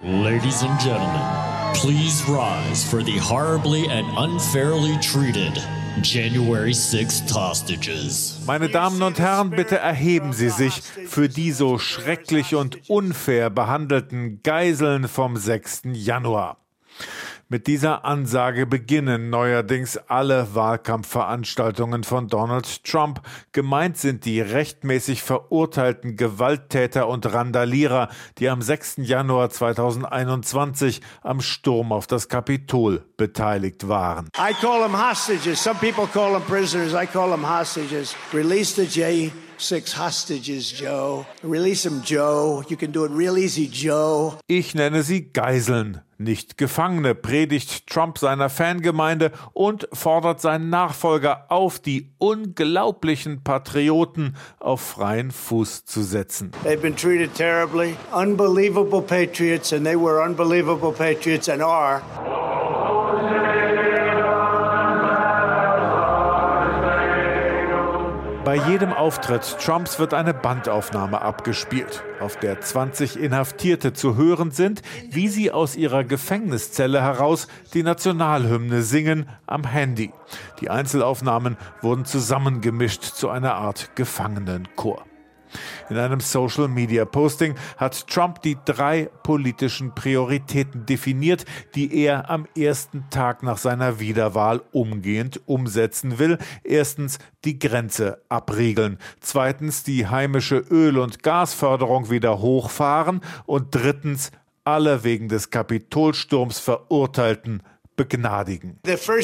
Ladies and gentlemen, please rise for the horribly and unfairly treated January 6th hostages. Meine Damen und Herren, bitte erheben Sie sich für die so schrecklich und unfair behandelten Geiseln vom 6. Januar. Mit dieser Ansage beginnen neuerdings alle Wahlkampfveranstaltungen von Donald Trump. Gemeint sind die rechtmäßig verurteilten Gewalttäter und Randalierer, die am 6. Januar 2021 am Sturm auf das Kapitol beteiligt waren. I call them hostages. Some people call them prisoners. I call them hostages. Release the J6 hostages, Joe. Release them, Joe. You can do it real easy, Joe. Ich nenne sie Geiseln, nicht Gefangene, predigt Trump seiner Fangemeinde und fordert seinen Nachfolger auf, die unglaublichen Patrioten auf freien Fuß zu setzen. They've been treated terribly. Unbelievable patriots, and they were unbelievable patriots and are. Bei jedem Auftritt Trumps wird eine Bandaufnahme abgespielt, auf der 20 Inhaftierte zu hören sind, wie sie aus ihrer Gefängniszelle heraus die Nationalhymne singen am Handy. Die Einzelaufnahmen wurden zusammengemischt zu einer Art Gefangenenchor. In einem Social-Media-Posting hat Trump die 3 politischen Prioritäten definiert, die er am ersten Tag nach seiner Wiederwahl umgehend umsetzen will. Erstens die Grenze abriegeln, zweitens die heimische Öl- und Gasförderung wieder hochfahren und drittens alle wegen des Kapitolsturms Verurteilten begnadigen.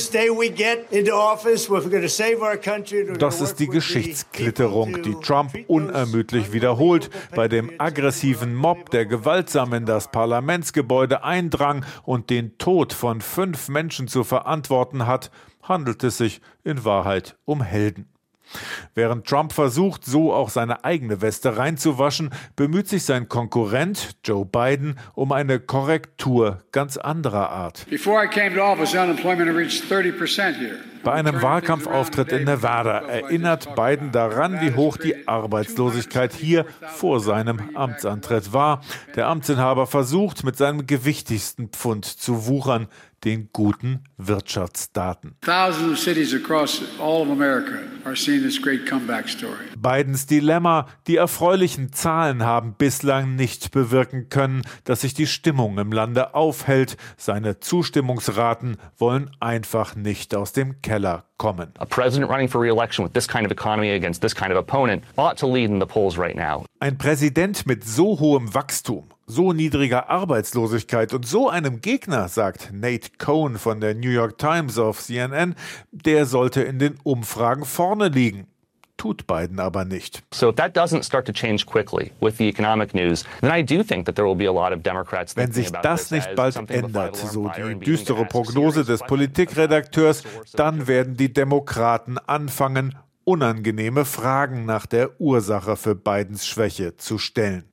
Das ist die Geschichtsklitterung, die Trump unermüdlich wiederholt. Bei dem aggressiven Mob, der gewaltsam in das Parlamentsgebäude eindrang und den Tod von 5 Menschen zu verantworten hat, handelt es sich in Wahrheit um Helden. Während Trump versucht, so auch seine eigene Weste reinzuwaschen, bemüht sich sein Konkurrent Joe Biden um eine Korrektur ganz anderer Art. Bei einem Wahlkampfauftritt in Nevada erinnert Biden daran, wie hoch die Arbeitslosigkeit hier vor seinem Amtsantritt war. Der Amtsinhaber versucht, mit seinem gewichtigsten Pfund zu wuchern, den guten Wirtschaftsdaten. Bidens Dilemma: Die erfreulichen Zahlen haben bislang nicht bewirken können, dass sich die Stimmung im Lande aufhellt. Seine Zustimmungsraten wollen einfach nicht aus dem Keller kommen. A president running for re-election with this kind of economy against this kind of opponent ought to lead in the polls right now. Ein Präsident mit so hohem Wachstum, so niedriger Arbeitslosigkeit und so einem Gegner, sagt Nate Cohn von der New York Times auf CNN, der sollte in den Umfragen vorne liegen. Tut Biden aber nicht. So if that doesn't start to change quickly with the economic news, then I do think that there will be a lot of Democrats. Wenn sich das nicht bald ändert, so die düstere Prognose des Politikredakteurs, dann werden die Demokraten anfangen, unangenehme Fragen nach der Ursache für Bidens Schwäche zu stellen.